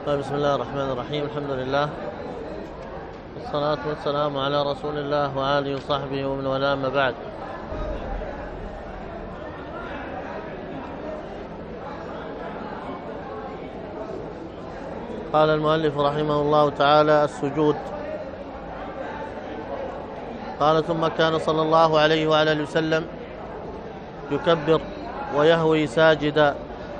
بسم الله الرحمن الرحيم. الحمد لله والصلاة والسلام على رسول الله وآله وصحبه ومن والاه، أما بعد. قال المؤلف رحمه الله تعالى: السجود. قال: ثم كان صلى الله عليه وعلى اله وسلم يكبر ويهوي ساجدا.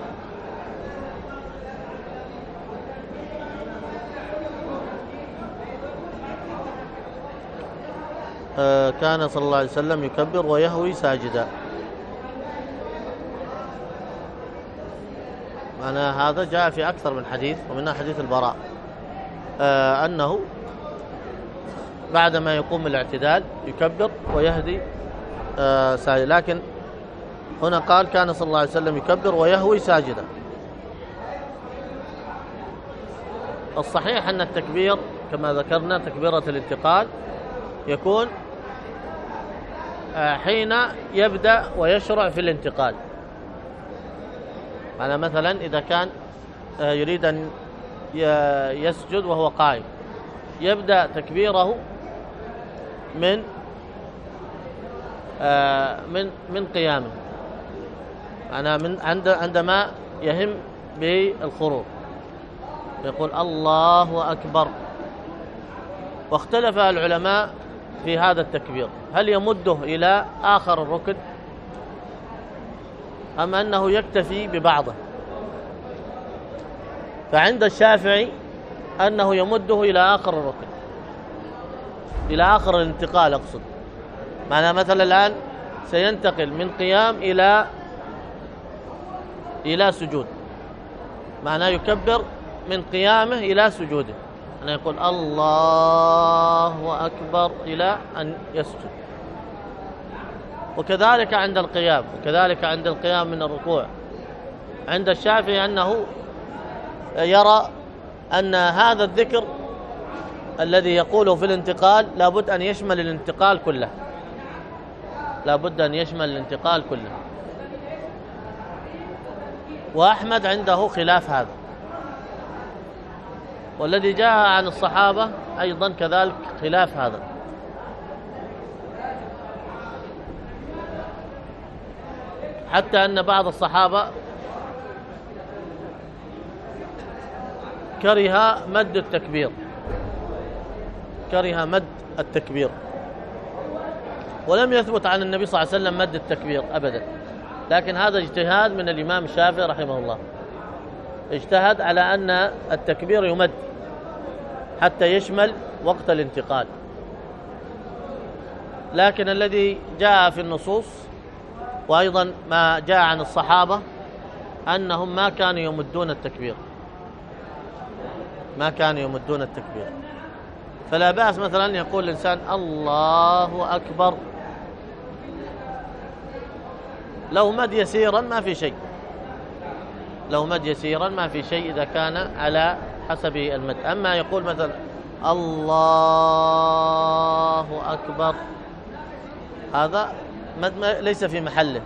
كان صلى الله عليه وسلم يكبر ويهوي ساجدا. أنا هذا جاء في أكثر من حديث، ومنها حديث البراء أنه بعدما يقوم الاعتدال يكبر ويهدي ساجدا، لكن هنا قال كان صلى الله عليه وسلم يكبر ويهوي ساجدا. الصحيح أن التكبير كما ذكرنا تكبيرة الانتقال يكون حين يبدأ ويشرع في الانتقال. يعني مثلا إذا كان يريد أن يسجد وهو قائم، يبدأ تكبيره من قيامه، يعني عندما يهم بالخروج يقول الله أكبر. واختلف العلماء في هذا التكبير، هل يمده إلى آخر الركن أم أنه يكتفي ببعضه؟ فعند الشافعي أنه يمده إلى آخر الركن، إلى آخر الانتقال أقصد. معنى مثلا الآن سينتقل من قيام إلى سجود، معناه يكبر من قيامه إلى سجوده، أن يقول الله أكبر إلى أن يسجد. وكذلك عند القيام، وكذلك عند القيام من الركوع. عند الشافعي أنه يرى أن هذا الذكر الذي يقوله في الانتقال لابد أن يشمل الانتقال كله، لابد أن يشمل الانتقال كله. وأحمد عنده خلاف هذا، والذي جاء عن الصحابة أيضا كذلك خلاف هذا. حتى أن بعض الصحابة كره مد التكبير، كره مد التكبير، ولم يثبت عن النبي صلى الله عليه وسلم مد التكبير أبدا. لكن هذا اجتهاد من الإمام الشافعي رحمه الله، اجتهد على أن التكبير يمد حتى يشمل وقت الانتقال. لكن الذي جاء في النصوص وأيضا ما جاء عن الصحابة أنهم ما كانوا يمدون التكبير، ما كانوا يمدون التكبير. فلا بأس مثلا يقول الإنسان الله أكبر، لو مد يسيرا ما في شيء، لو مد يسيرا ما في شيء إذا كان على حسب المد. أما يقول مثلا الله أكبر، هذا مد ليس في محله.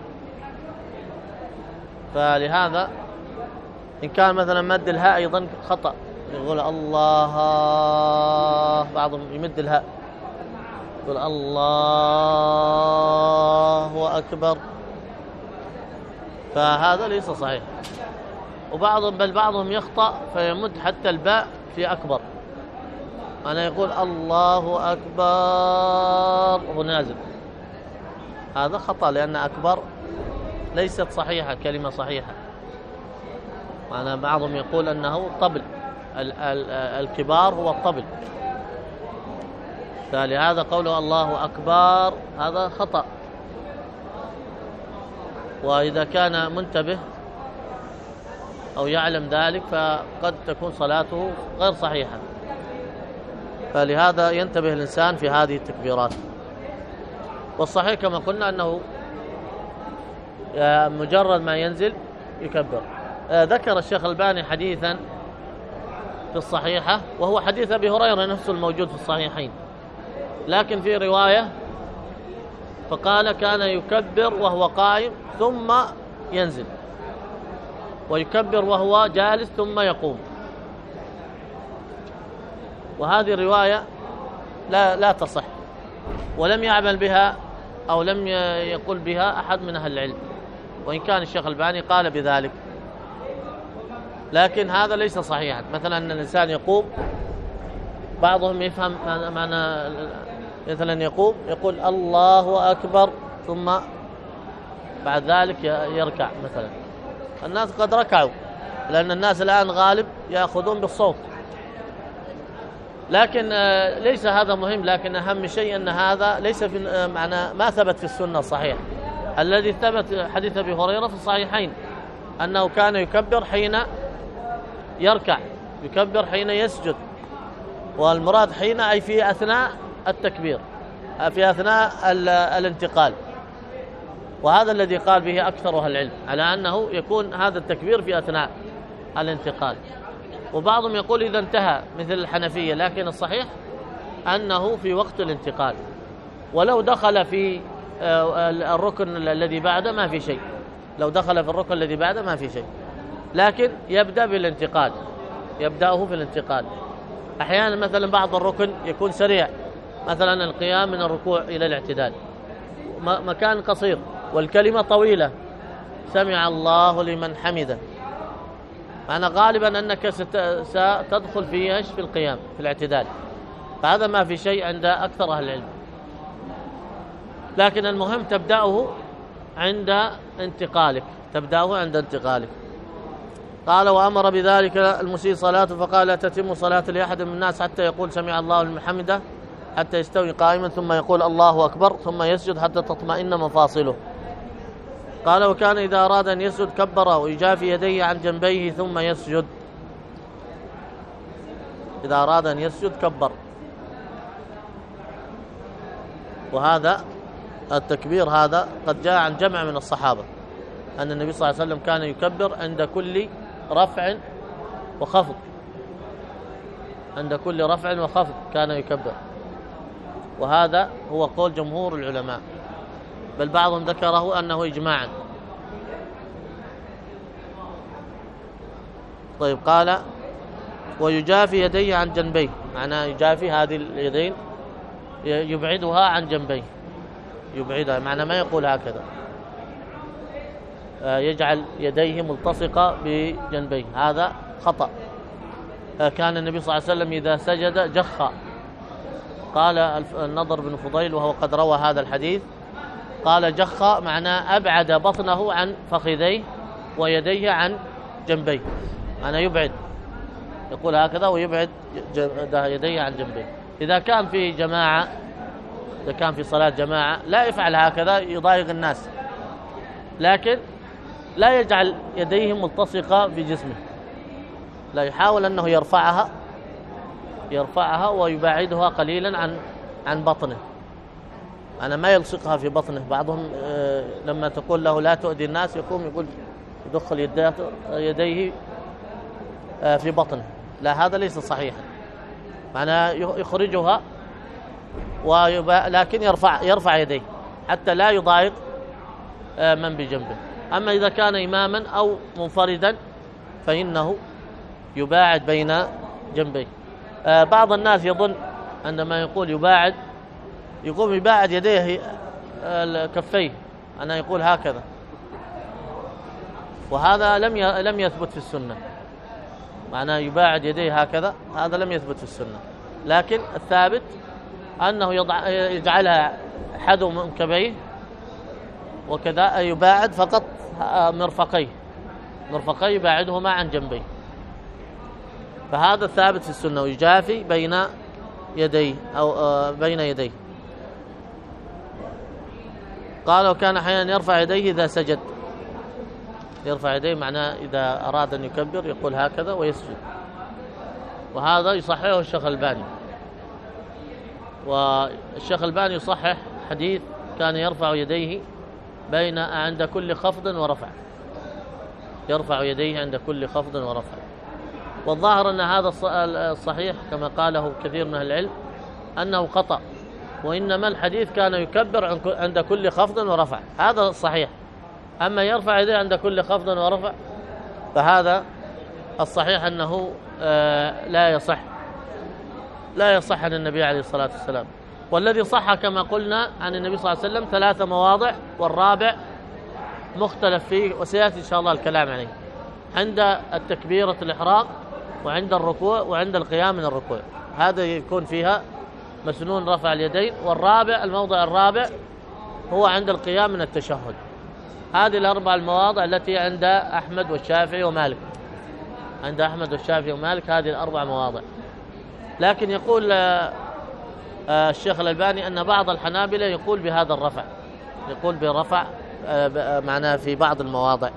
فلهذا إن كان مثلا مد الهاء أيضا خطأ، يقول الله، بعضهم يمد الهاء يقول الله أكبر، فهذا ليس صحيح. وبعضهم بل بعضهم يخطأ فيمد حتى الباء في أكبر، أنا يقول الله أكبر وهو نازل، هذا خطأ، لأن أكبر ليست صحيحة، كلمة صحيحة. أنا بعضهم يقول أنه طبل، الكبار هو الطبل، فلهذا قوله الله أكبر هذا خطأ. وإذا كان منتبه أو يعلم ذلك فقد تكون صلاته غير صحيحة، فلهذا ينتبه الإنسان في هذه التكبيرات. والصحيح كما قلنا أنه مجرد ما ينزل يكبر. ذكر الشيخ الباني حديثا في الصحيحة، وهو حديث أبي هريرة نفسه الموجود في الصحيحين، لكن في رواية فقال كان يكبر وهو قائم ثم ينزل، ويكبر وهو جالس ثم يقوم. وهذه الرواية لا تصح، ولم يعمل بها أو لم يقل بها أحد من أهل العلم، وإن كان الشيخ الألباني قال بذلك، لكن هذا ليس صحيحا. مثلا أن الإنسان يقوم، بعضهم يفهم معنى مثلا يقول الله أكبر ثم بعد ذلك يركع مثلا. الناس قد ركعوا، لأن الناس الآن غالب يأخذون بالصوت، لكن ليس هذا مهم. لكن أهم شيء أن هذا ليس في معنى ما ثبت في السنة الصحيح. الذي ثبت حديث أبي هريرة في الصحيحين أنه كان يكبر حين يركع، يكبر حين يسجد، والمراد حين أي في أثناء التكبير، في أثناء الانتقال. وهذا الذي قال به أكثر أهل العلم، على أنه يكون هذا التكبير في أثناء الانتقال. وبعضهم يقول إذا انتهى مثل الحنفية، لكن الصحيح أنه في وقت الانتقال، ولو دخل في الركن الذي بعده ما في شيء، لو دخل في الركن الذي بعده ما في شيء، لكن يبدأ بالانتقال، يبدأه في الانتقال. أحيانا مثلا بعض الركن يكون سريع، مثلا القيام من الركوع إلى الاعتدال مكان قصير، والكلمة طويلة، سمع الله لمن حمده، معنى غالبا أنك ستدخل في القيام في الاعتدال، فهذا ما في شيء عند أكثر أهل العلم. لكن المهم تبدأه عند انتقالك، تبدأه عند انتقالك. قال وأمر بذلك المسيء صلاته، فقال لا تتم صلاة لأحد من الناس حتى يقول سمع الله لمن حمده، حتى يستوي قائما ثم يقول الله أكبر ثم يسجد حتى تطمئن مفاصله. قال وكان إذا أراد أن يسجد كبر ويجافي يديه عن جنبيه ثم يسجد. إذا أراد أن يسجد كبر. وهذا التكبير هذا قد جاء عن جمع من الصحابة أن النبي صلى الله عليه وسلم كان يكبر عند كل رفع وخفض، عند كل رفع وخفض كان يكبر، وهذا هو قول جمهور العلماء، بل بعضهم ذكره أنه إجماعا. طيب قال ويجافي يديه عن جنبيه، معناه يجافي هذه اليدين يبعدها عن جنبيه، يبعدها، معناه ما يقول هكذا، يجعل يديه ملتصقة بجنبيه، هذا خطأ. كان النبي صلى الله عليه وسلم إذا سجد جخ، قال النضر بن فضيل وهو قد روى هذا الحديث، قال جخ معناه أبعد بطنه عن فخذيه ويديه عن جنبيه، معناه يبعد، يقول هكذا ويبعد يديه عن جنبيه. إذا كان في جماعة، إذا كان في صلاة جماعة لا يفعل هكذا يضايق الناس، لكن لا يجعل يديه ملتصقة في جسمه، لا، يحاول أنه يرفعها ويبعدها قليلا عن بطنه، أنا ما يلصقها في بطنه. بعضهم لما تقول له لا تؤذي الناس يقوم يقول يدخل يديه في بطنه، لا، هذا ليس صحيحا، معناه يخرجها لكن يرفع يديه حتى لا يضايق من بجنبه. أما إذا كان إماما أو منفردا فإنه يباعد بين جنبيه. بعض الناس يظن عندما يقول يباعد يقوم يباعد يديه كفيه، أنا يقول هكذا، وهذا لم يثبت في السنة، معناه يباعد يديه هكذا، هذا لم يثبت في السنة، لكن الثابت أنه يجعلها حذو منكبيه وكذا، يباعد فقط مرفقيه يباعدهما عن جنبيه، فهذا الثابت في السنة، ويجافي بين يديه أو بين يديه. قال وكان أحيانا يرفع يديه إذا سجد، يرفع يديه معناه إذا أراد أن يكبر يقول هكذا ويسجد، وهذا يصححه الشيخ الألباني. والشيخ الألباني يصحح حديث كان يرفع يديه عند كل خفض ورفع، يرفع يديه عند كل خفض ورفع. والظاهر أن هذا الصحيح كما قاله كثير من العلم أنه خطأ، وإنما الحديث كان يكبر عند كل خفض ورفع، هذا الصحيح. أما يرفع يديه عند كل خفض ورفع فهذا الصحيح أنه لا يصح، لا يصح عن النبي عليه الصلاة والسلام. والذي صح كما قلنا عن النبي صلى الله عليه وسلم 3 مواضع، والرابع مختلف فيه وسيأتي إن شاء الله الكلام عليه، عند التكبيرة الإحرام وعند الركوع وعند القيام من الركوع، هذا يكون فيها مسنون رفع اليدين. والرابع، الموضع الرابع هو عند القيام من التشهد. هذه الأربع المواضع التي عند أحمد والشافعي ومالك، عند أحمد والشافعي ومالك هذه الأربع مواضع. لكن يقول الشيخ الألباني أن بعض الحنابلة يقول بهذا الرفع، يقول بالرفع معناه في بعض المواضع.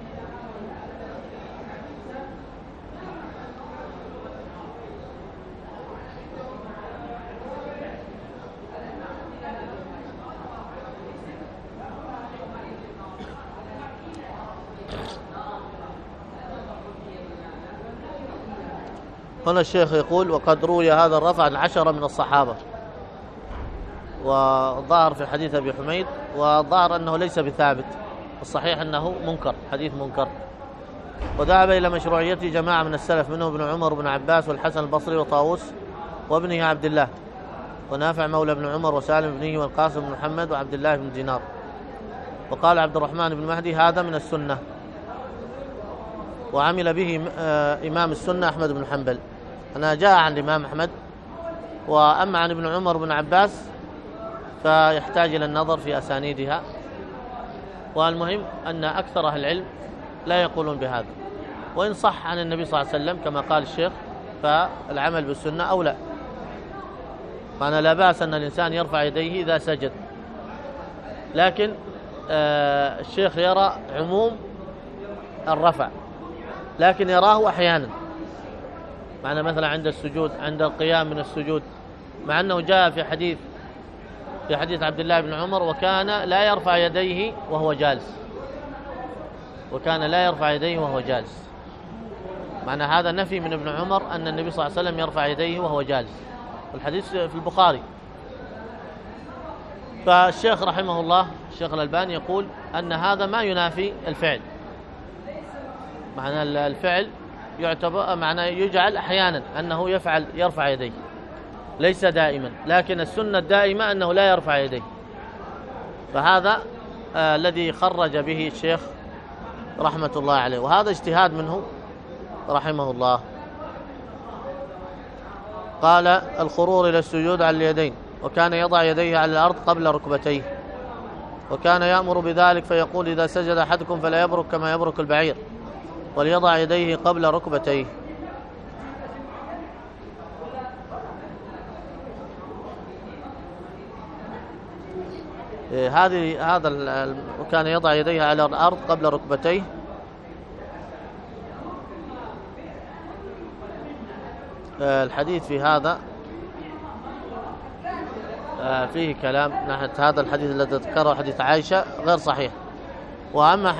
هنا الشيخ يقول: وقد روي هذا الرفع عن 10 من الصحابة، وظهر في حديث أبي حميد، وظهر أنه ليس بثابت، الصحيح أنه منكر، حديث منكر. وذهب إلى مشروعيته جماعة من السلف، منه ابن عمر وابن عباس والحسن البصري وطاووس وابنه عبد الله ونافع مولى ابن عمر وسالم ابنه والقاسم بن محمد وعبد الله بن دينار. وقال عبد الرحمن بن مهدي: هذا من السنة، وعمل به إمام السنة أحمد بن حنبل. أنا جاء عن الإمام أحمد. وأما عن ابن عمر بن عباس فيحتاج إلى النظر في أسانيدها، والمهم أن أكثر أهل العلم لا يقولون بهذا. وإن صح عن النبي صلى الله عليه وسلم كما قال الشيخ فالعمل بالسنة أولى، فأنا لا بأس أن الإنسان يرفع يديه إذا سجد، لكن الشيخ يرى عموم الرفع، لكن يراه أحيانا، معنى مثلا عند السجود، عند القيام من السجود، مع أنه جاء في حديث عبد الله بن عمر: وكان لا يرفع يديه وهو جالس، وكان لا يرفع يديه وهو جالس. معنى هذا نفي من ابن عمر أن النبي صلى الله عليه وسلم يرفع يديه وهو جالس، والحديث في البخاري. فالشيخ رحمه الله الشيخ الألباني يقول أن هذا ما ينافي الفعل، معنى الفعل يعتبر معنى يجعل أحيانا أنه يرفع يديه، ليس دائما، لكن السنة الدائمة أنه لا يرفع يديه. فهذا الذي خرج به الشيخ رحمة الله عليه، وهذا اجتهاد منه رحمه الله. قال: الخرور إلى السجود على اليدين، وكان يضع يديه على الأرض قبل ركبتيه، وكان يأمر بذلك فيقول: إذا سجد أحدكم فلا يبرك كما يبرك البعير، وليضع يديه قبل ركبتيه. وكان يضع يديه على الأرض قبل ركبتيه. الحديث في هذا فيه كلام ناحية هذا الحديث الذي ذكره حديث عائشة غير صحيح. وأما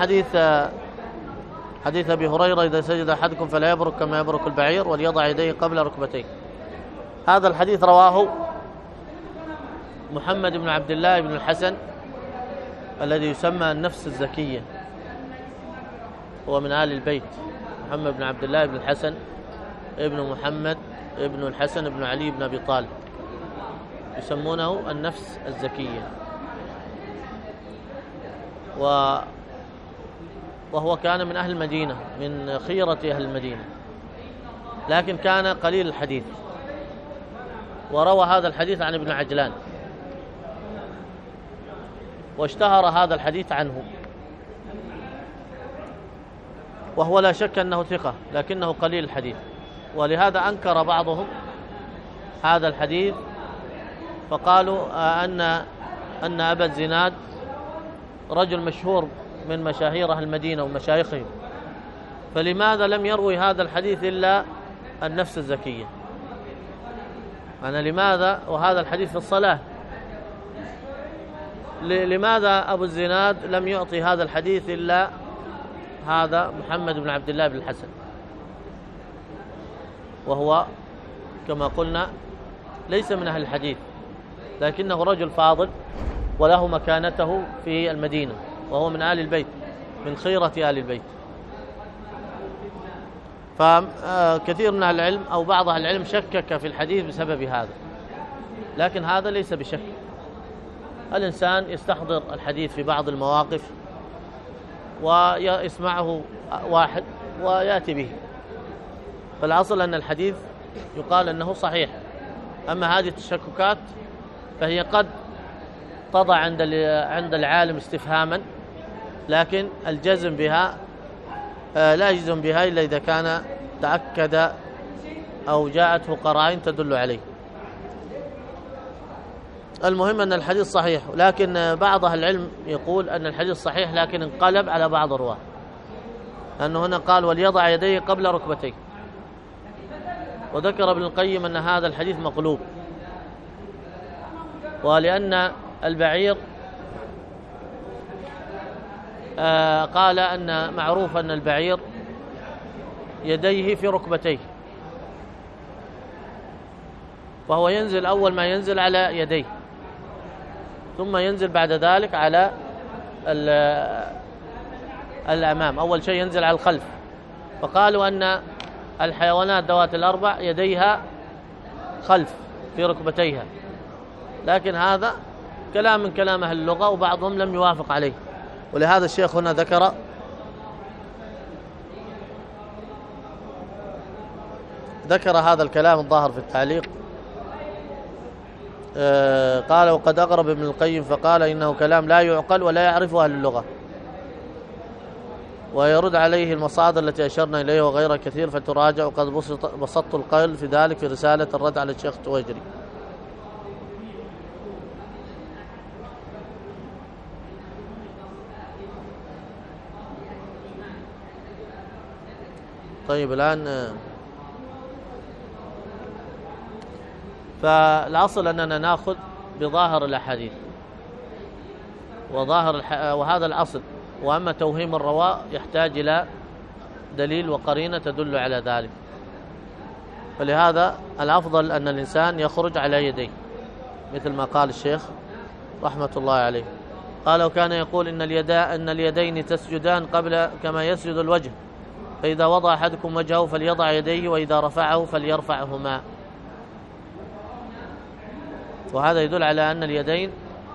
حديث أبي هريرة: إذا سجد أحدكم فلا يبرك كما يبرك البعير، وليضع يديه قبل ركبتيه، هذا الحديث رواه محمد بن عبد الله بن الحسن الذي يسمى النفس الزكية، هو من آل البيت، محمد بن عبد الله بن الحسن ابن محمد ابن الحسن ابن علي بن أبي طالب، يسمونه النفس الزكية. وهو كان من أهل المدينة، من خيرة أهل المدينة، لكن كان قليل الحديث، وروى هذا الحديث عن ابن عجلان، واشتهر هذا الحديث عنه، وهو لا شك أنه ثقة، لكنه قليل الحديث، ولهذا أنكر بعضهم هذا الحديث، فقالوا أن أبا الزناد رجل مشهور من مشاهير أهل المدينة ومشايخهم، فلماذا لم يروي هذا الحديث إلا النفس الزكية؟ لماذا وهذا الحديث في الصلاة، لماذا أبو الزناد لم يعطي هذا الحديث إلا هذا محمد بن عبد الله بن الحسن، وهو كما قلنا ليس من أهل الحديث، لكنه رجل فاضل وله مكانته في المدينة، وهو من آل البيت، من خيرة آل البيت. فكثير من أهل العلم أو بعض أهل العلم شكك في الحديث بسبب هذا، لكن هذا ليس بشك. الإنسان يستحضر الحديث في بعض المواقف ويسمعه واحد ويأتي به، فالأصل أن الحديث يقال أنه صحيح. أما هذه التشككات فهي قد تضع عند العالم استفهاما، لكن الجزم بها لا يجزم بها إلا إذا كان تأكد أو جاءته قرائن تدل عليه. المهم أن الحديث صحيح، لكن بعض أهل العلم يقول أن الحديث صحيح لكن انقلب على بعض الرواة، أنه هنا قال وليضع يديه قبل ركبتيه، وذكر ابن القيم أن هذا الحديث مقلوب، ولأن البعير قال أن معروف أن البعير يديه في ركبتيه، فهو ينزل أول ما ينزل على يديه، ثم ينزل بعد ذلك على الأمام. أول شيء ينزل على الخلف، فقالوا أن الحيوانات ذوات الأربع يديها خلف في ركبتيها، لكن هذا كلام من كلام أهل اللغة وبعضهم لم يوافق عليه، ولهذا الشيخ هنا ذكر هذا الكلام الظاهر في التعليق. قال وقد أغرب ابن القيم فقال إنه كلام لا يعقل ولا يعرفه أهل اللغة، ويرد عليه المصادر التي أشرنا إليه وغيرها كثير فتراجع، وقد بسطت القول في ذلك في رسالة الرد على الشيخ التويجري. طيب الآن فالأصل أننا نأخذ بظاهر الأحاديث وهذا الأصل، وأما توهيم الرواة يحتاج إلى دليل وقرينة تدل على ذلك، فلهذا الأفضل أن الإنسان يخرج على يديه مثل ما قال الشيخ رحمة الله عليه. قال وكان يقول إن اليدين تسجدان قبل كما يسجد الوجه، فإذا وضع أحدكم وجهه فليضع يديه، وإذا رفعه فليرفعهما. وهذا يدل على أن اليدين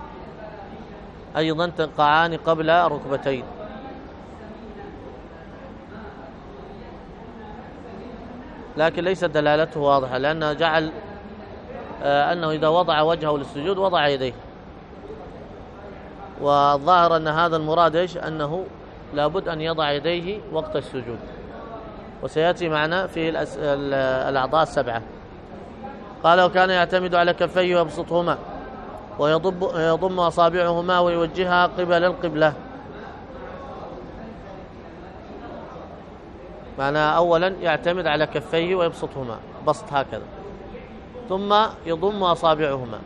أيضا تقعان قبل الركبتين. لكن ليست دلالته واضحة، لأنه جعل أنه إذا وضع وجهه للسجود وضع يديه، والظاهر أن هذا المراد إيش؟ أنه لابد أن يضع يديه وقت السجود، وسيأتي معنا في الأعضاء السبعة. قال وكان يعتمد على كفيه ويبسطهما ويضم أصابعهما ويوجهها قبل القبلة. معنى أولا يعتمد على كفيه ويبسطهما بسط هكذا، ثم يضم أصابعهما،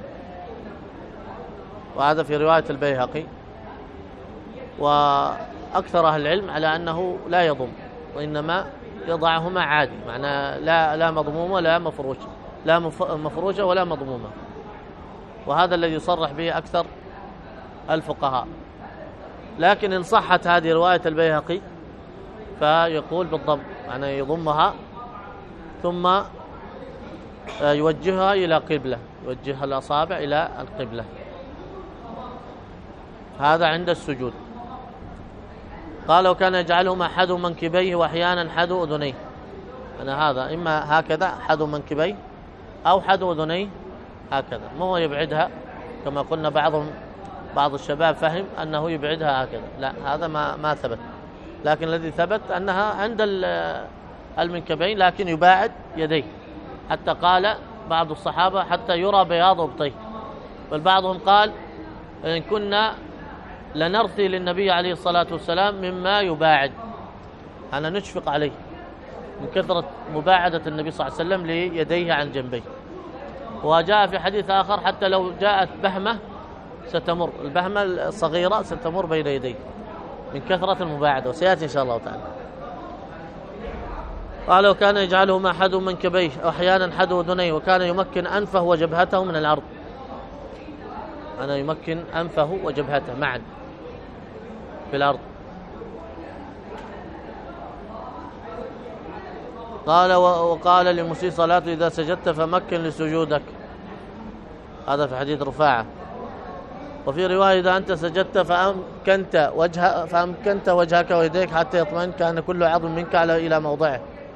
وهذا في رواية البيهقي. وأكثر أهل العلم على أنه لا يضم، وإنما يضعهما عادي، معنى لا مضمومة ولا مفروشة، لا مفروشة ولا مضمومة، وهذا الذي يصرح به أكثر الفقهاء. لكن إن صحت هذه رواية البيهقي فيقول بالضم، معنى يضمها ثم يوجهها إلى قبلة، يوجه الأصابع إلى القبلة، هذا عند السجود. قال وكان يجعلهما حذو منكبيه وأحيانا حذو أذنيه، أنا هذا إما هكذا حذو منكبيه أو حذو أذنيه هكذا، مو يبعدها كما قلنا بعض الشباب فهم أنه يبعدها هكذا، لا هذا ما ثبت، لكن الذي ثبت أنها عند المنكبين، لكن يباعد يديه، حتى قال بعض الصحابة حتى يرى بياض أبطيه، بل بعضهم قال إن كنا لنرثي للنبي عليه الصلاة والسلام مما يباعد، أنا نشفق عليه من كثرة مباعدة النبي صلى الله عليه وسلم ليديه عن جنبيه. وجاء في حديث آخر حتى لو جاءت بهمة ستمر، البهمة الصغيرة ستمر بين يديه من كثرة المباعدة، وسيأتي إن شاء الله تعالى. قال وكان يجعلهما حذو منكبيه وأحيانا حذو أذنيه، وكان يمكن أنفه وجبهته من الأرض، أنا يمكن أنفه وجبهته معا في الأرض. قال وقال لمسيء صلاته إذا سجدت فمكن لسجودك، هذا في حديث رفاعة. وفي رواية إذا أنت سجدت فأمكنت وجهك ويديك حتى يطمئن كان كل عظم منك إلى موضعه.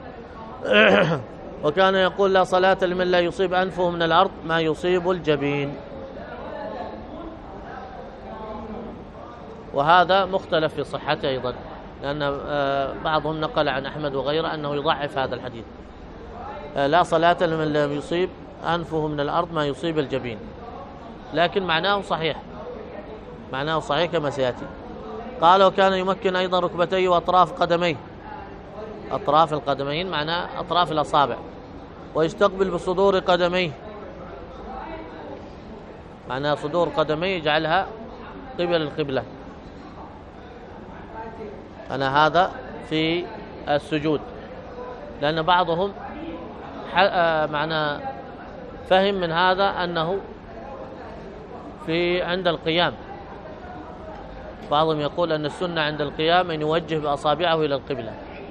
وكان يقول لا صلاة لمن لا يصيب أنفه من الأرض ما يصيب الجبين. وهذا مختلف في صحته أيضا، لأن بعضهم نقل عن أحمد وغيره أنه يضعف هذا الحديث، لا صلاة لمن لا يصيب أنفه من الأرض ما يصيب الجبين، لكن معناه صحيح، معناه صحيح كما سيأتي. قال وكان يمكن أيضا ركبتيه وأطراف قدميه، أطراف القدمين معناه أطراف الأصابع، ويستقبل بصدور قدميه، معناه صدور قدميه يجعلها قبل القبلة. أنا هذا في السجود، لأن بعضهم معنى فهم من هذا أنه في عند القيام، بعضهم يقول أن السنة عند القيام أن يوجه بأصابعه إلى القبلة،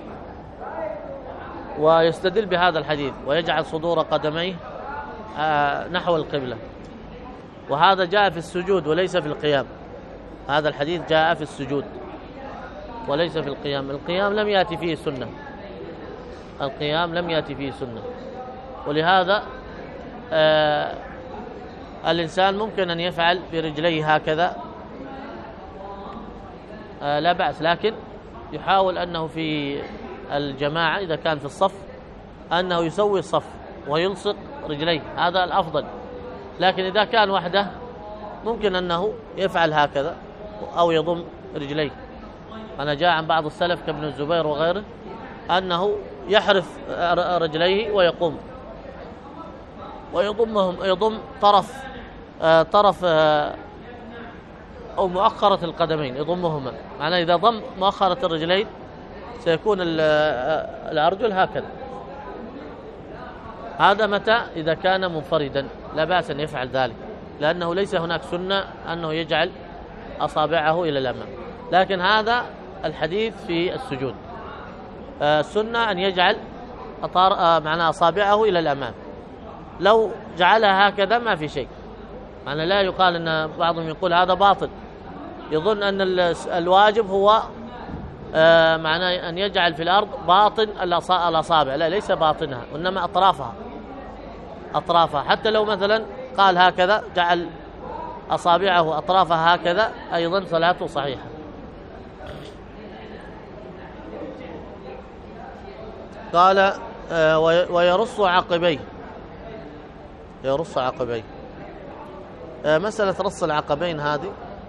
ويستدل بهذا الحديث ويجعل صدور قدميه نحو القبلة، وهذا جاء في السجود وليس في القيام. هذا الحديث جاء في السجود وليس في القيام. القيام لم يأتي فيه سنة، القيام لم يأتي فيه سنة، ولهذا الإنسان ممكن أن يفعل برجليه هكذا لا بأس، لكن يحاول أنه في الجماعة إذا كان في الصف أنه يسوي الصف ويلصق رجليه، هذا الأفضل. لكن إذا كان وحده ممكن أنه يفعل هكذا أو يضم رجليه. أنا جاء عن بعض السلف كابن الزبير وغيره أنه يحرف رجليه ويقوم ويضمهم، يضم طرف أو مؤخرة القدمين يضمهما، معناه إذا ضم مؤخرة الرجلين سيكون الأرجل هكذا. هذا متى إذا كان منفردا لا بأس أن يفعل ذلك، لأنه ليس هناك سنة أنه يجعل أصابعه إلى الأمام، لكن هذا الحديث في السجود. السنة أن يجعل معنى أصابعه إلى الأمام، لو جعلها هكذا ما في شيء، معنى لا يقال أن بعضهم يقول هذا باطل، يظن أن الواجب هو معنى أن يجعل في الأرض باطن الأصابع، لا ليس باطنها وإنما أطرافها. حتى لو مثلا قال هكذا جعل أصابعه أطرافها هكذا أيضا صلاته صحيحة. قال ويرص عقبيه، يرص عقبيه. مسألة رص العقبين هذه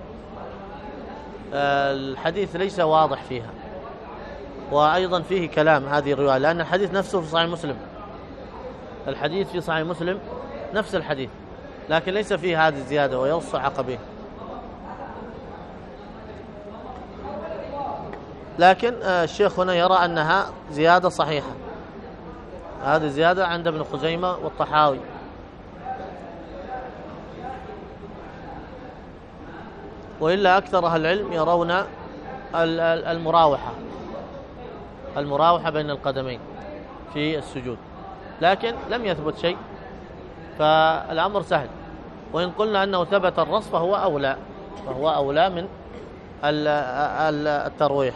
الحديث ليس واضح فيها، وأيضا فيه كلام هذه الرواية، لأن الحديث نفسه في صحيح مسلم، الحديث في صحيح مسلم نفس الحديث، لكن ليس فيه هذه الزيادة ويرص عقبيه. لكن الشيخ هنا يرى أنها زيادة صحيحة، هذه زيادة عند ابن خزيمة والطحاوي. وإلا أكثر أهل العلم يرون المراوحة بين القدمين في السجود، لكن لم يثبت شيء، فالأمر سهل. وإن قلنا أنه ثبت الرص فهو أولى من الترويح.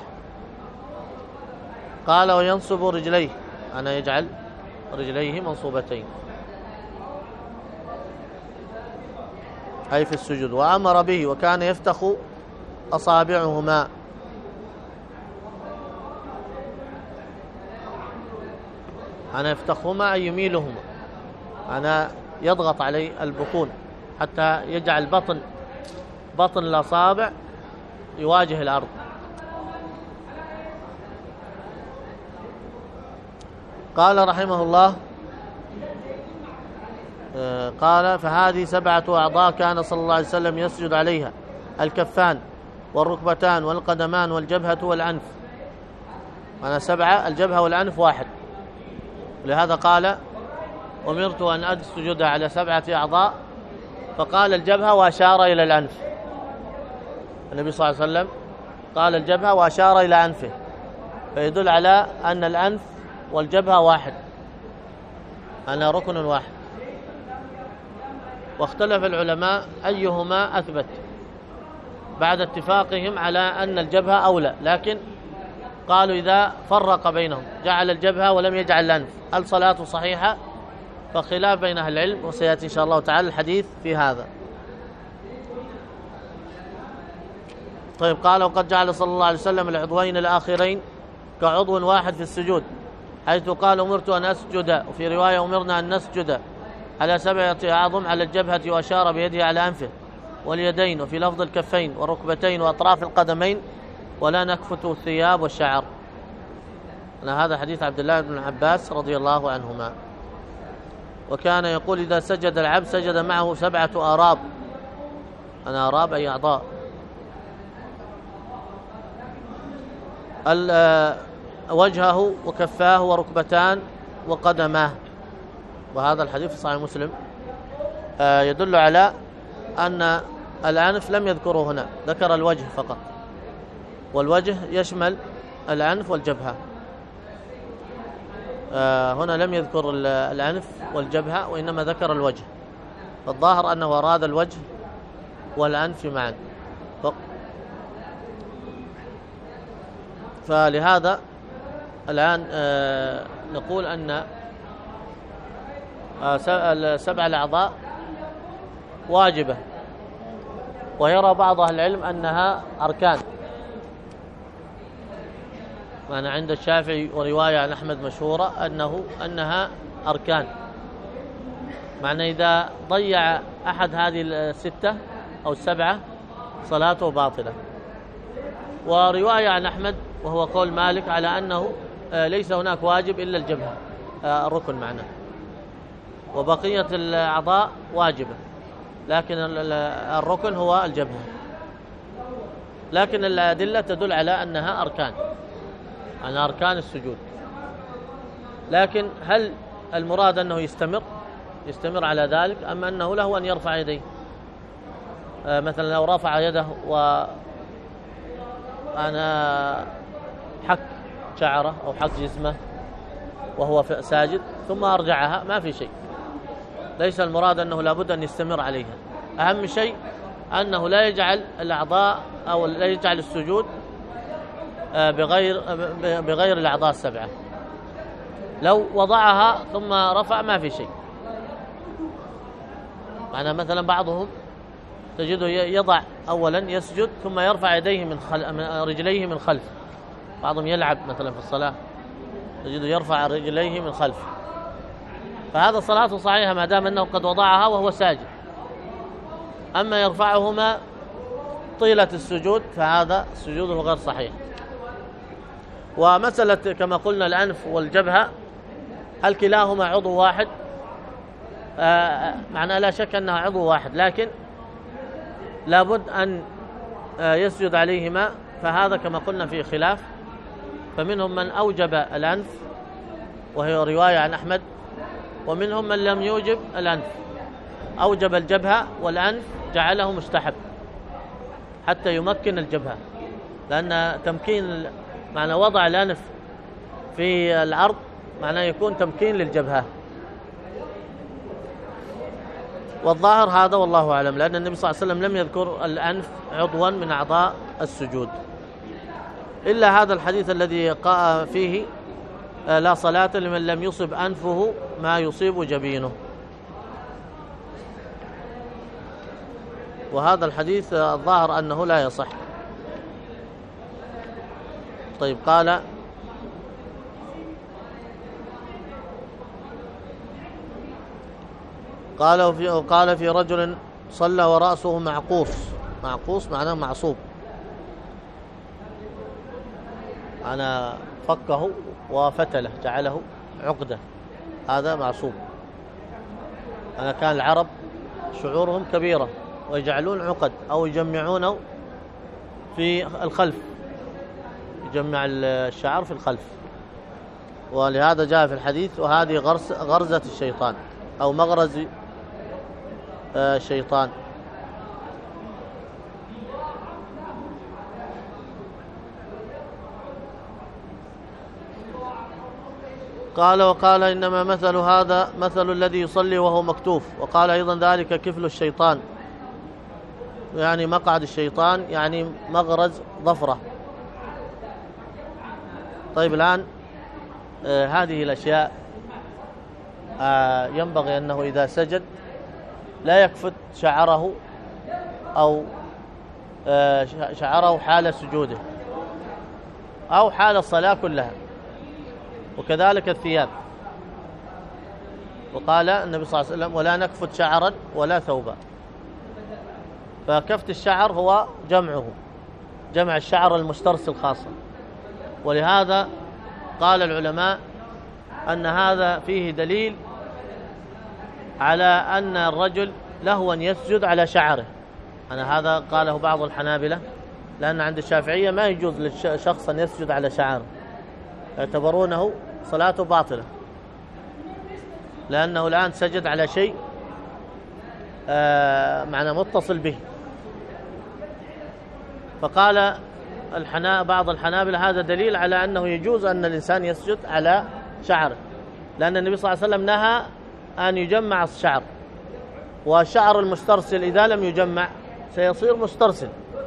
قال وينصب رجليه، أنا يجعل رجليه منصوبتين أي في السجود. وأمر به وكان يفتخ أصابعهما، أنا يفتخهما أي يميلهما، أنا يضغط عليه البطون حتى يجعل بطن الأصابع يواجه الأرض. قال رحمه الله قال فهذه 7 أعضاء كان صلى الله عليه وسلم يسجد عليها: الكفان والركبتان والقدمان والجبهة والأنف. أنا 7، الجبهة والأنف 1، لهذا قال أمرت أن أسجد على 7 أعضاء، فقال الجبهة وأشار إلى الأنف. النبي صلى الله عليه وسلم قال الجبهة وأشار إلى أنفه، فيدل على أن الأنف والجبهة واحد، أنا ركن واحد. واختلف العلماء أيهما أثبت بعد اتفاقهم على أن الجبهة أولى، لكن قالوا إذا فرق بينهم جعل الجبهة ولم يجعل الأنف هل صلاته صحيحة؟ فخلاف بين أهل العلم، وسيأتي إن شاء الله تعالى الحديث في هذا. طيب، قال وقد جعل صلى الله عليه وسلم العضوين الآخرين كعضو واحد في السجود، حيث قال أمرت أن أسجد، وفي رواية أمرنا أن نسجد على 7 أعظم على الجبهة، وأشار بيده على أنفه واليدين، وفي لفظ الكفين والركبتين وأطراف القدمين، ولا نكفت الثياب والشعر. هذا حديث عبد الله بن عباس رضي الله عنهما. وكان يقول إذا سجد العبد سجد معه 7 آراب، آراب أي أعضاء، وجهه وكفاه وركبتان وقدماه. وهذا الحديث في صحيح مسلم يدل على أن الأنف لم يذكره هنا، ذكر الوجه فقط، والوجه يشمل الأنف والجبهة. هنا لم يذكر الأنف والجبهة، وإنما ذكر الوجه، فالظاهر أنه أراد الوجه والأنف معا. فلهذا الآن نقول أن 7 الأعضاء واجبة، ويرى بعض أهل العلم أنها أركان. معنى عند الشافعي ورواية عن أحمد مشهورة أنها أركان، معنى إذا ضيع أحد هذه 6 أو 7 صلاته باطلة. ورواية عن أحمد وهو قول مالك على أنه ليس هناك واجب إلا الجبهة، الركن معناه، وبقية الأعضاء واجبة، لكن الركن هو الجبهة. لكن الأدلة تدل على أنها أركان، أنها أركان السجود. لكن هل المراد أنه يستمر على ذلك، أم أنه له أن يرفع يديه؟ مثلا لو رفع يده وأنا حك شعره أو حك جسمه وهو ساجد ثم أرجعها، ما في شيء، ليس المراد أنه لابد أن يستمر عليها. أهم شيء أنه لا يجعل الأعضاء أو لا يجعل السجود بغير الأعضاء 7. لو وضعها ثم رفع ما في شيء. معنى مثلا بعضهم تجده يضع أولا يسجد ثم يرفع يديه من رجليه من خلف. بعضهم يلعب مثلا في الصلاة تجده يرفع رجليه من خلف، فهذا صلاته صحيحة ما دام أنه قد وضعها وهو ساجد. أما يرفعهما طيلة السجود فهذا سجوده غير صحيح. ومسألة كما قلنا الأنف والجبهة هل كلاهما عضو واحد؟ معناه لا شك أنها عضو واحد، لكن لابد أن يسجد عليهما، فهذا كما قلنا فيه خلاف. فمنهم من أوجب الأنف وهي رواية عن أحمد، ومنهم من لم يوجب الأنف، أوجب الجبهة والأنف جعله مستحب حتى يمكن الجبهة، لأن تمكين معنى وضع الأنف في الأرض معناه يكون تمكين للجبهة. والظاهر هذا والله أعلم، لأن النبي صلى الله عليه وسلم لم يذكر الأنف عضوا من أعضاء السجود، إلا هذا الحديث الذي قال فيه لا صلاة لمن لم يصب أنفه ما يصيب جبينه. وهذا الحديث الظاهر أنه لا يصح. طيب، قال في رجل صلى ورأسه معقوس معناه معصوب، أنا فكه وفتله جعله عقدة، هذا معصوب. أنا كان العرب شعورهم كبيرة ويجعلون عقد أو يجمعونه في الخلف، يجمع الشعر في الخلف، ولهذا جاء في الحديث وهذه غرزة الشيطان أو مغرز الشيطان. قال وقال إنما مثل هذا مثل الذي يصلي وهو مكتوف. وقال أيضا ذلك كفل الشيطان، يعني مقعد الشيطان، يعني مغرز ظفرة. طيب الآن هذه الأشياء ينبغي أنه إذا سجد لا يكفت شعره أو شعره حال سجوده أو حال الصلاة كلها، وكذلك الثياب. وقال النبي صلى الله عليه وسلم ولا نكفت شعرا ولا ثوبا. فكفت الشعر هو جمع الشعر المسترسل خاصة. ولهذا قال العلماء أن هذا فيه دليل على أن الرجل له أن يسجد على شعره. هذا قاله بعض الحنابلة، لأن عند الشافعية ما يجوز للشخص أن يسجد على شعره، يعتبرونه صلاته باطلة، لأنه الآن سجد على شيء معنى متصل به. فقال بعض الحنابلة هذا دليل على أنه يجوز أن الإنسان يسجد على شعره، لأن النبي صلى الله عليه وسلم نهى أن يجمع الشعر، والشعر المسترسل إذا لم يجمع سيصير مسترسل.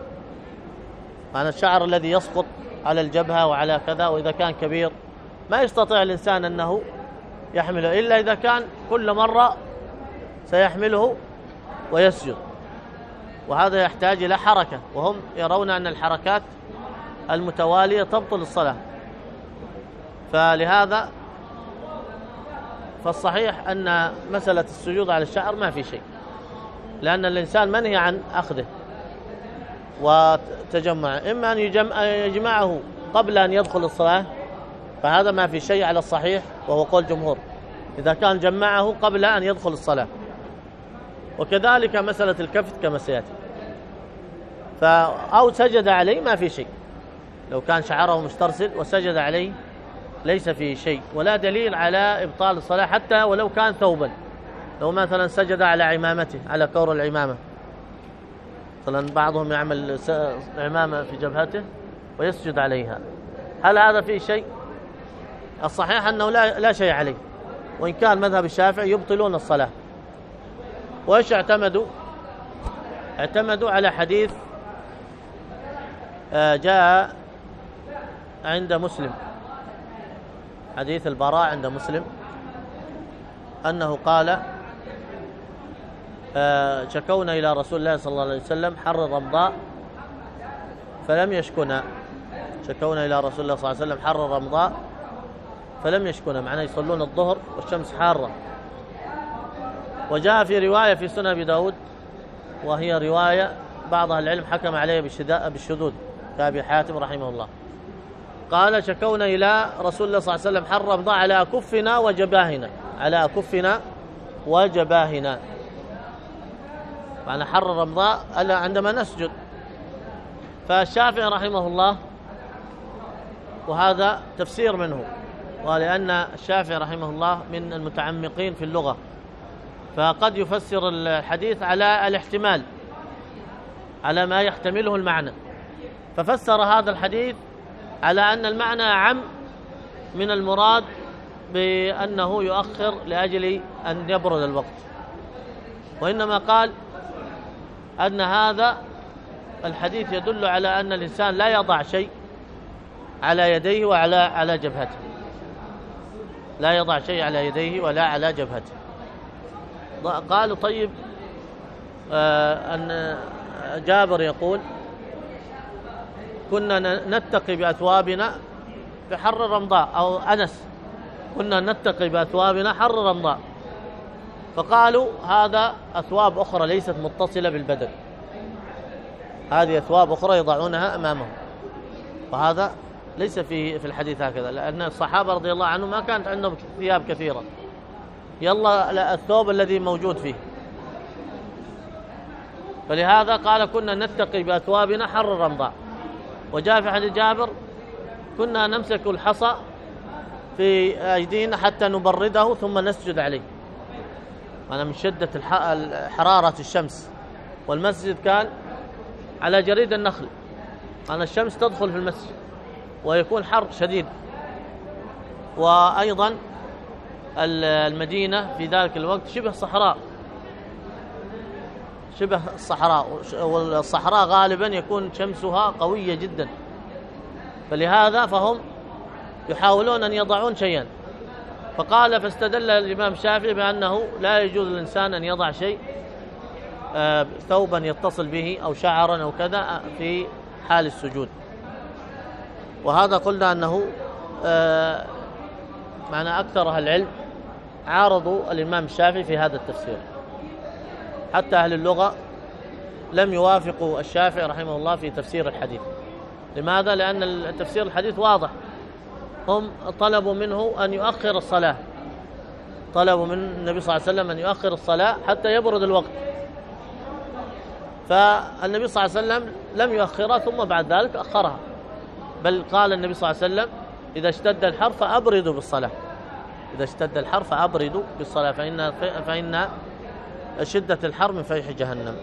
الشعر الذي يسقط على الجبهة وعلى كذا، وإذا كان كبير ما يستطيع الإنسان أنه يحمله إلا إذا كان كل مرة سيحمله ويسجد، وهذا يحتاج إلى حركة، وهم يرون أن الحركات المتوالية تبطل الصلاة. فلهذا فالصحيح أن مسألة السجود على الشعر ما في شيء، لأن الإنسان منهي عن أخذه وتجمعه، إما أن يجمعه قبل أن يدخل الصلاة، فهذا ما في شيء على الصحيح وهو قول جمهور، إذا كان جمعه قبل أن يدخل الصلاة. وكذلك مسألة الكفت كما سيأتي. أو سجد عليه ما في شيء، لو كان شعره مسترسل وسجد عليه ليس فيه شيء، ولا دليل على إبطال الصلاة حتى ولو كان ثوبا. لو مثلا سجد على عمامته، على كور العمامة، مثلا بعضهم يعمل عمامة في جبهته ويسجد عليها، هل هذا فيه شيء؟ الصحيح أنه لا شيء عليه، وإن كان مذهب الشافعي يبطلون الصلاة. وإيش اعتمدوا على حديث جاء عند مسلم، حديث البراء عند مسلم، أنه قال شكونا إلى رسول الله صلى الله عليه وسلم حر الرمضاء فلم يشكنا. شكونا إلى رسول الله صلى الله عليه وسلم حر الرمضاء فلم يشكنا، معناه يصلون الظهر والشمس حارة. وجاء في رواية في سنن أبي داود، وهي رواية بعض أهل العلم حكم عليها بالشذوذ كأبي حاتم رحمه الله، قال شكونا إلى رسول الله صلى الله عليه وسلم حر الرمضاء على أكفنا وجباهنا، على أكفنا وجباهنا، معنى حر الرمضاء عندما نسجد. فالشافعي رحمه الله، وهذا تفسير منه، ولأن الشافعي رحمه الله من المتعمقين في اللغة، فقد يفسر الحديث على الاحتمال، على ما يحتمله المعنى، ففسر هذا الحديث على أن المعنى عام من المراد بأنه يؤخر لأجل أن يبرد الوقت، وإنما قال أن هذا الحديث يدل على أن الإنسان لا يضع شيء على يديه وعلى جبهته، لا يضع شيء على يديه ولا على جبهته. قالوا طيب أن جابر يقول كنا نتقي بأثوابنا في حر رمضاء، أو أنس كنا نتقي بأثوابنا حر رمضاء، فقالوا هذا أثواب أخرى ليست متصلة بالبدن، هذه أثواب أخرى يضعونها أمامهم، وهذا ليس في الحديث هكذا، لأن الصحابة رضي الله عنهم ما كانت عندهم ثياب كثيرة، يلا الثوب الذي موجود فيه. فلهذا قال كنا نتقي بأثوابنا حر رمضاء. وجاء في حديث جابر كنا نمسك الحصى في أيدينا حتى نبرده ثم نسجد عليه، أنا من شدة حرارة الشمس، والمسجد كان على جريد النخل، أنا الشمس تدخل في المسجد ويكون حر شديد. وأيضا المدينة في ذلك الوقت شبه صحراء، شبه الصحراء، والصحراء غالبا يكون شمسها قوية جدا، فلهذا فهم يحاولون أن يضعون شيئا. فقال فاستدل الإمام الشافعي بأنه لا يجوز للإنسان أن يضع شيء ثوبا يتصل به أو شعرا أو كذا في حال السجود. وهذا قلنا أنه معنى أكثر أهل العلم عارضوا الإمام الشافعي في هذا التفسير، حتى أهل اللغة لم يوافقوا الشافعي رحمه الله في تفسير الحديث. لماذا؟ لأن التفسير الحديث واضح، هم طلبوا منه أن يؤخر الصلاة، طلبوا من النبي صلى الله عليه وسلم أن يؤخر الصلاة حتى يبرد الوقت، فالنبي صلى الله عليه وسلم لم يؤخرها ثم بعد ذلك أخرها، بل قال النبي صلى الله عليه وسلم إذا اشتد الحر فأبردوا بالصلاة، إذا اشتد الحر فأبردوا بالصلاة فإن شدة الحر من فيح جهنم.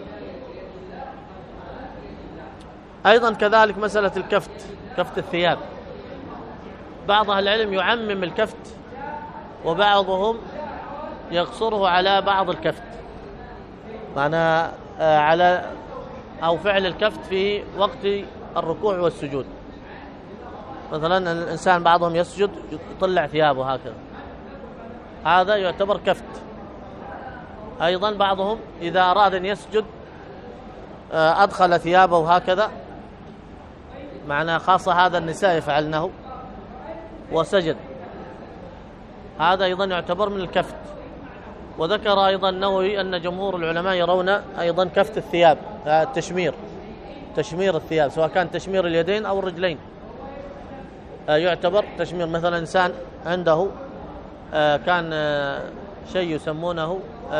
أيضا كذلك مسألة الكفت، كفت الثياب، بعض أهل العلم يعمم الكفت وبعضهم يقصره على بعض الكفت، معنى على أو فعل الكفت في وقت الركوع والسجود. مثلا الإنسان بعضهم يسجد يطلع ثيابه هكذا، هذا يعتبر كفت. أيضا بعضهم إذا أراد أن يسجد أدخل ثيابه هكذا، معنى خاصة هذا النساء يفعلنه وسجد، هذا أيضا يعتبر من الكفت. وذكر أيضا النووي أن جمهور العلماء يرون أيضا كفت الثياب، التشمير، تشمير الثياب سواء كان تشمير اليدين أو الرجلين يعتبر تشمير. مثلا إنسان عنده كان شيء يسمونه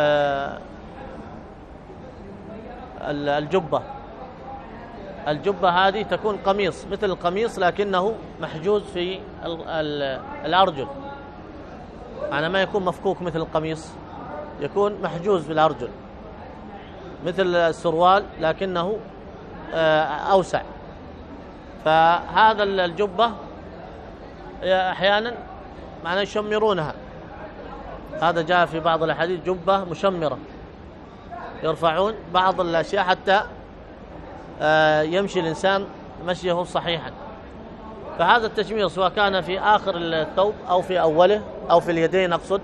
الجبة، الجبة هذه تكون قميص مثل القميص لكنه محجوز في الأرجل، معنى ما يكون مفكوك مثل القميص، يكون محجوز في الأرجل مثل السروال لكنه أوسع. فهذا الجبة أحيانا معنى يشمرونها، هذا جاء في بعض الأحاديث جبة مشمرة، يرفعون بعض الأشياء حتى يمشي الإنسان مشيه صحيحا. فهذا التشمير سواء كان في آخر الثوب أو في أوله أو في اليدين أقصد،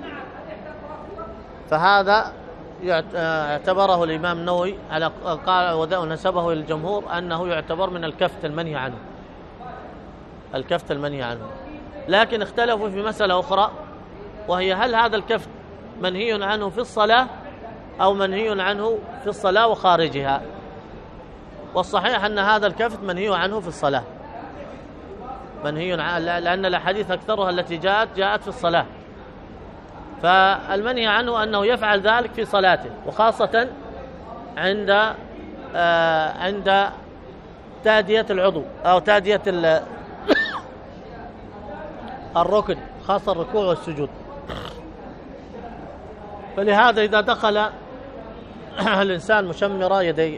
فهذا اعتبره الإمام النووي على قال ونسبه للجمهور أنه يعتبر من الكفت المنهي عنه، الكفت المنهي عنه. لكن اختلفوا في مسألة أخرى، وهي هل هذا الكفت منهي عنه في الصلاة أو منهي عنه في الصلاة وخارجها؟ والصحيح أن هذا الكفت منهي عنه في الصلاة، منهي عنه لأن الأحاديث أكثرها التي جاءت في الصلاة، فالمنهي عنه أنه يفعل ذلك في صلاته، وخاصة عند تادية العضو أو تادية الركن، خاصة الركوع والسجود. فلهذا إذا دخل الإنسان مشمر يديه،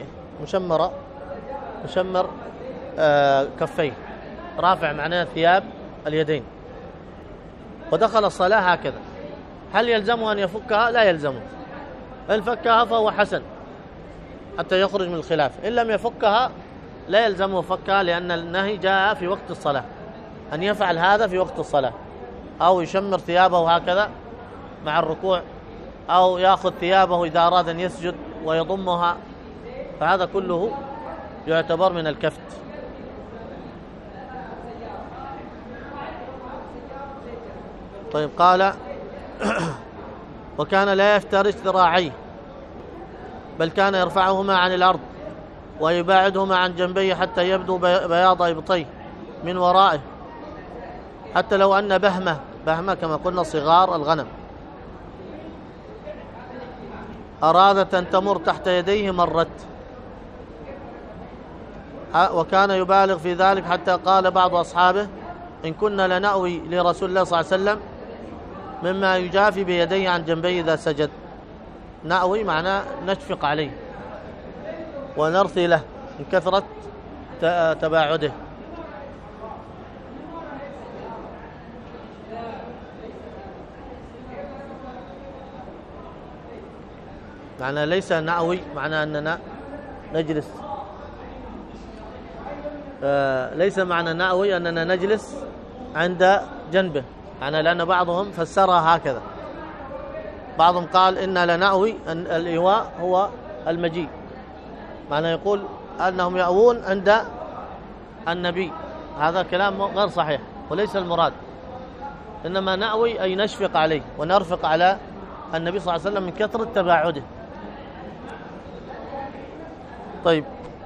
مشمر كفيه، رافع معناه ثياب اليدين، ودخل الصلاة هكذا، هل يلزمه أن يفكها؟ لا يلزمه، إن فكها فهو حسن حتى يخرج من الخلاف، إن لم يفكها لا يلزمه فكها، لأن النهي جاء في وقت الصلاة أن يفعل هذا في وقت الصلاة، أو يشمر ثيابه هكذا مع الركوع، أو يأخذ ثيابه إذا أراد أن يسجد ويضمها، فهذا كله يعتبر من الكفت. طيب قال وكان لا يفترش ذراعيه، بل كان يرفعهما عن الأرض ويباعدهما عن جنبيه حتى يبدو بياض إبطيه من ورائه، حتى لو أن بهمة كما قلنا صغار الغنم أرادت أن تمر تحت يديه مرت. وكان يبالغ في ذلك حتى قال بعض أصحابه إن كنا لنأوي لرسول الله صلى الله عليه وسلم مما يجافي بيديه عن جنبيه إذا سجد. نأوي معناه نشفق عليه ونرثي له من كثرة تباعده. معنى ليس نأوي معنى أننا نجلس، ليس معنى نأوي أننا نجلس عند جنبه، يعني لأن بعضهم فسرها هكذا، بعضهم قال إن لنأوي أن الإيواء هو المجيء، معنى يقول أنهم يأوون عند النبي، هذا كلام غير صحيح وليس المراد، إنما نأوي أي نشفق عليه ونرفق على النبي صلى الله عليه وسلم من كثرة تباعده. طيب،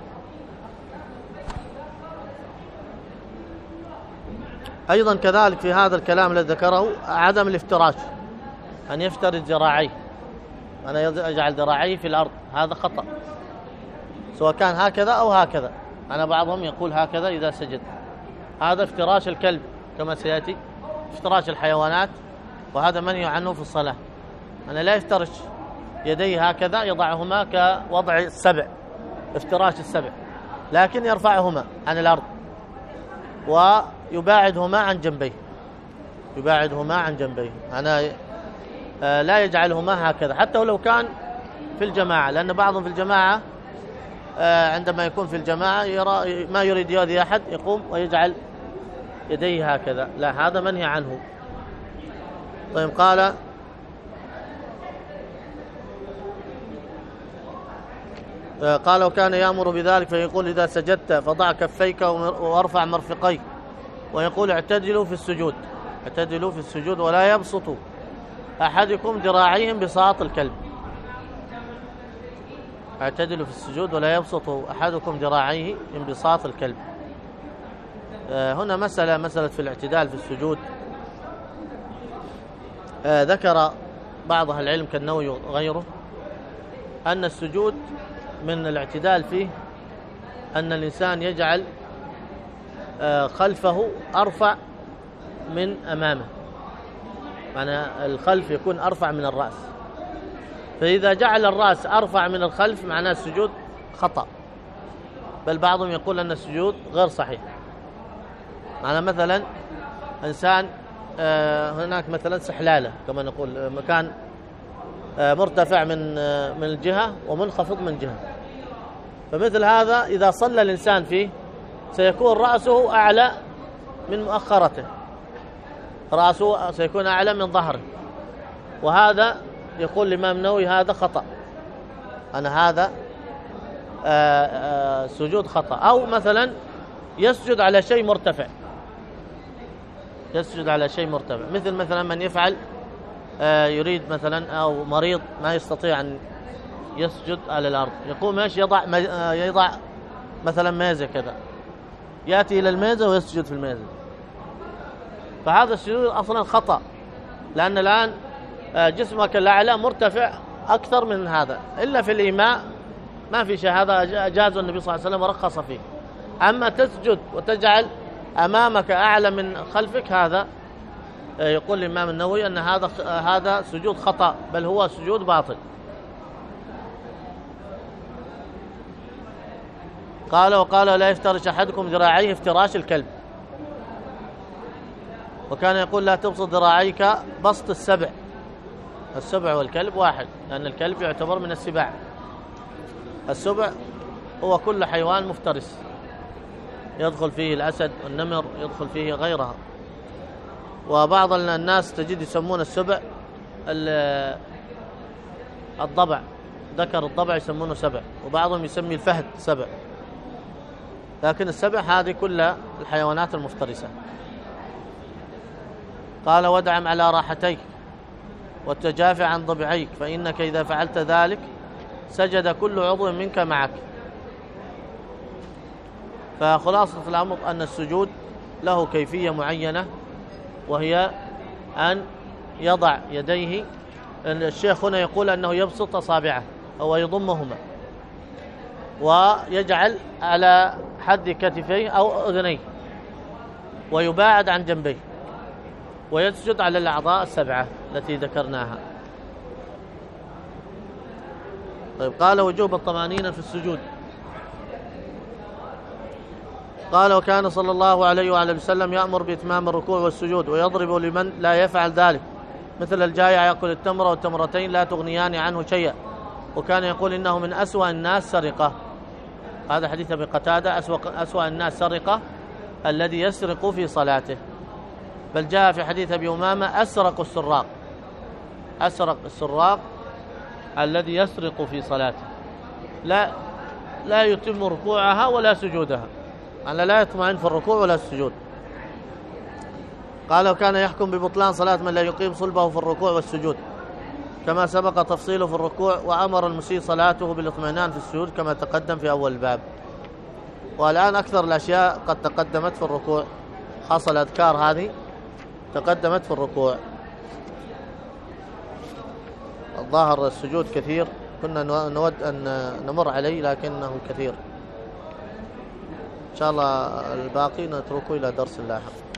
أيضا كذلك في هذا الكلام الذي ذكره عدم الافتراش، أن يفترش ذراعيه، أنا يجعل ذراعيه في الأرض، هذا خطأ، سواء كان هكذا أو هكذا. أنا بعضهم يقول هكذا إذا سجد، هذا افتراش الكلب كما سيأتي، افتراش الحيوانات، وهذا منهي عنه في الصلاة. أنا لا يفترش يديه هكذا يضعهما كوضع السبع، افتراش السبع، لكن يرفعهما عن الأرض ويباعدهما عن جنبيه، يباعدهما عن جنبيه، أنا لا يجعلهما هكذا حتى ولو كان في الجماعة، لأن بعضهم في الجماعة عندما يكون في الجماعة يرى ما يريد يؤذي أحد يقوم ويجعل يديه هكذا، لا، هذا منهي عنه. طيب، قال وكان يأمر بذلك، فيقول إذا سجدت فضع كفيك وارفع مرفقيك، ويقول اعتدلوا في السجود، اعتدلوا في السجود ولا يبسط أحدكم ذراعيه بساط الكلب، اعتدلوا في السجود ولا يبسط أحدكم ذراعيه انبساط الكلب. هنا مسألة في الاعتدال في السجود، ذكر بعض أهل العلم كالنووي وغيره أن السجود من الاعتدال فيه أن الإنسان يجعل خلفه أرفع من أمامه، معنى الخلف يكون أرفع من الرأس، فإذا جعل الرأس أرفع من الخلف معناه السجود خطأ، بل بعضهم يقول أن السجود غير صحيح. معنى مثلا إنسان هناك مثلا سحلالة كما نقول، مكان مرتفع من الجهة ومنخفض من جهة، فمثل هذا إذا صلى الإنسان فيه سيكون رأسه أعلى من مؤخرته، رأسه سيكون أعلى من ظهره، وهذا يقول الإمام النووي هذا خطأ، أنا هذا سجود خطأ. أو مثلا يسجد على شيء مرتفع، يسجد على شيء مرتفع، مثلا من يفعل يريد مثلا أو مريض ما يستطيع أن يسجد على الأرض، يقوم ايش يضع مثلا ميزة كذا، يأتي إلى الميزة ويسجد في الميزة، فهذا السجود أصلا خطأ، لأن الآن جسمك الأعلى مرتفع أكثر من هذا، إلا في الإيماء ما في شيء، هذا أجاز النبي صلى الله عليه وسلم ورخص فيه. أما تسجد وتجعل أمامك أعلى من خلفك، هذا يقول الإمام النووي أن هذا سجود خطأ، بل هو سجود باطل. وقال لا يفترش أحدكم ذراعيه افتراش الكلب، وكان يقول لا تبسط ذراعيك بسط السبع، السبع والكلب واحد، لأن الكلب يعتبر من السباع، السبع هو كل حيوان مفترس، يدخل فيه الأسد والنمر، يدخل فيه غيرها، وبعض الناس تجد يسمون السبع الضبع، ذكر الضبع يسمونه سبع، وبعضهم يسمي الفهد سبع، لكن السبع هذه كل الحيوانات المفترسة. قال وادعم على راحتيك والتجافي عن ضبعيك، فإنك إذا فعلت ذلك سجد كل عضو منك معك. فخلاصة الأمر أن السجود له كيفية معينة، وهي أن يضع يديه، الشيخ هنا يقول أنه يبسط أصابعه أو يضمهما ويجعل على حد كتفيه أو أذنيه ويباعد عن جنبيه، ويسجد على الأعضاء السبعة التي ذكرناها. طيب، قال وجوب الطمأنينة في السجود. قال وكان صلى الله عليه وعلى وسلم يأمر بإتمام الركوع والسجود، ويضرب لمن لا يفعل ذلك، مثل الجائع يأكل التمرة والتمرتين لا تغنيان عنه شيئا، وكان يقول إنه من أسوأ الناس سرقة. هذا حديث أبي قتادة: أسوأ الناس سرقة الذي يسرق في صلاته. بل جاء في حديث أبي أمامة: أسرق السراق الذي يسرق في صلاته، لا يتم ركوعها ولا سجودها، أنا لا يطمئن في الركوع ولا السجود. قال: وكان يحكم ببطلان صلاة من لا يقيم صلبه في الركوع والسجود، كما سبق تفصيله في الركوع، وأمر المسيء صلاته بالاطمئنان في السجود كما تقدم في أول الباب. والآن أكثر الأشياء قد تقدمت في الركوع، خاصة الأذكار هذه تقدمت في الركوع. الظاهر السجود كثير، كنا نود أن نمر عليه لكنه كثير. إن شاء الله الباقي نتركه إلى درس لاحق.